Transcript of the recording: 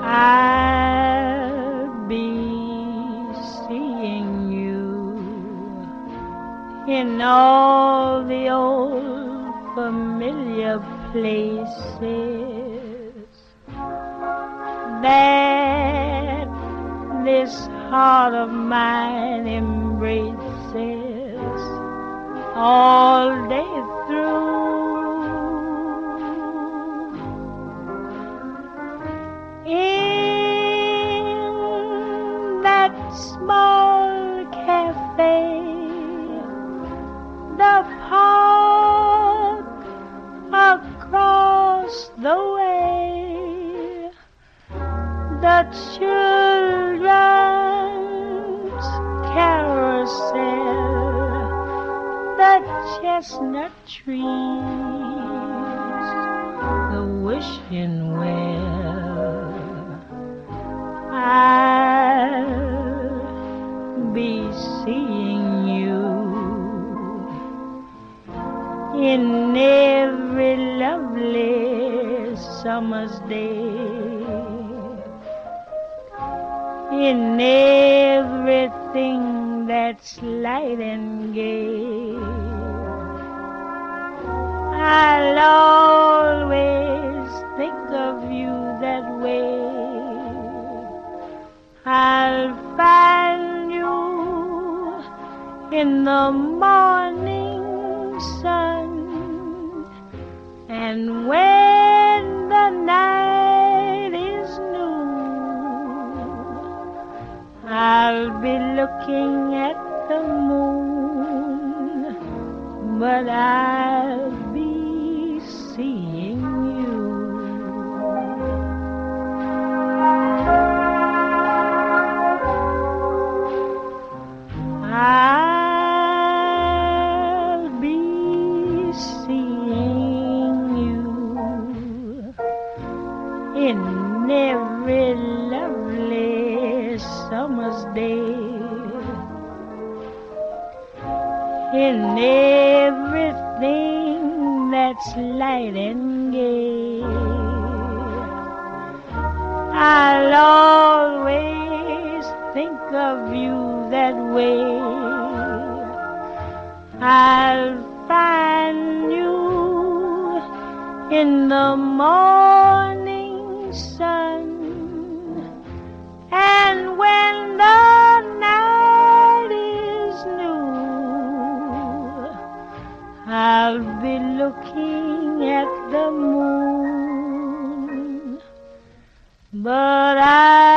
I'll be seeing you in all the old familiar places that this heart of mine embraces all day through. In that small cafe, the park across the way, the children's carousel, the chestnut trees, the wishing well. I'll be seeing you in every lovely summer's day, in everything that's light and gay. I'll always think of you that way. I'll find you in the morning sun, and when the night is new, I'll be looking at the moon, but I'll be seeing you. I'll be seeing you in every lovely summer's day, in everything that's light and gay. I'll always think of you that way. I'll find you in the morning sun, and when the night is new, I'll be looking at the moon, but